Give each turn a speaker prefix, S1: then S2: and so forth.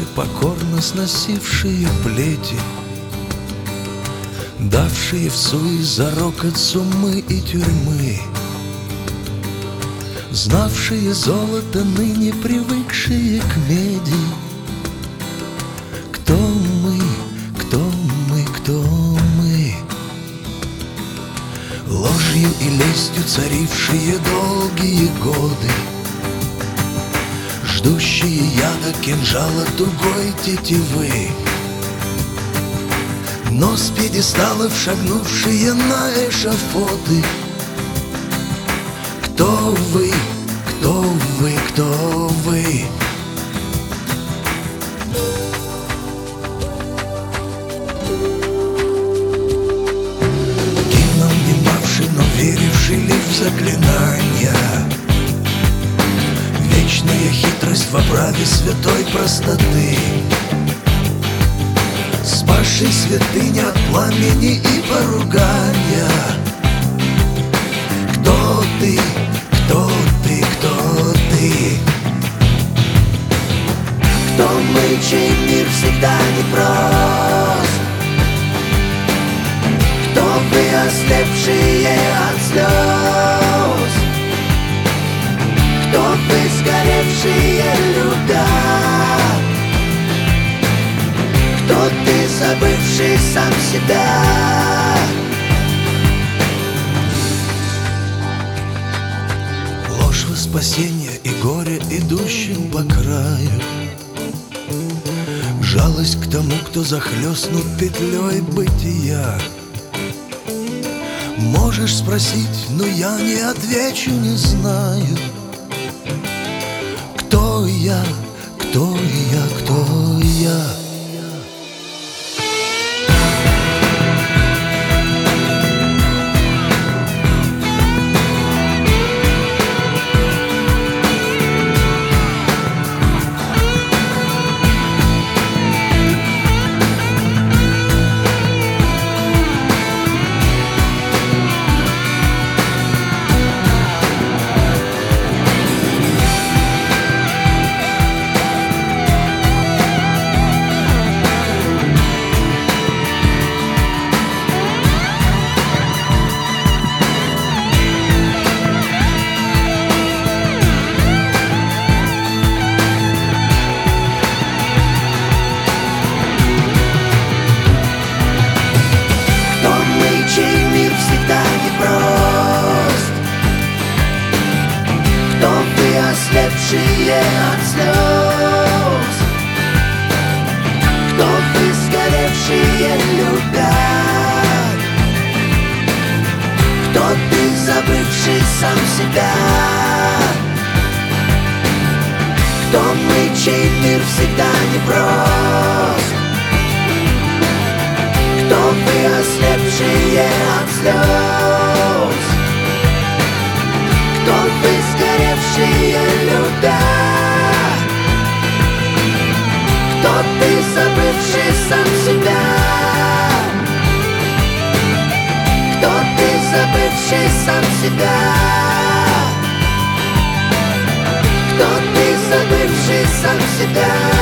S1: покорно сносившие плети, давшие в суе зарок от суммы и тюрьмы, знавшие золото, ныне привыкшие к меди. Кто мы, кто мы, кто мы? Ложью и лестью царившие долгие годы, ждущие яда кинжала тугой тетивы, но с пьедесталов шагнувшие на эшафоты. Кто вы, кто вы, кто вы? Гимном внимавший, но веривший лишь в заклинания, вечная хитрость в оправе святой простоты, спасший святыня от пламени и поругания. Кто ты? Кто ты? Кто ты? Кто мы, чей мир всегда непрост? Кто вы, ослепшие от слез? Кто вы, сгоревшие любя? Кто ты, забывший сам себя? Ложь во спасение и горе, идущим по краю, жалость к тому, кто захлестнут петлей бытия. Можешь спросить, но я не отвечу, не знаю. Кто я, кто я, кто я? Чей мир всегда непрост? Кто вы, ослепшие от слез? Кто вы, сгоревшие любя? Кто ты, забывший сам себя? Кто мы, чей мир всегда непрост? Кто вы, ослепшие от слез? Кто вы, сгоревшие любя? Кто ты, забывший сам себя? Кто ты, забывший сам себя? Кто ты, забывший сам себя?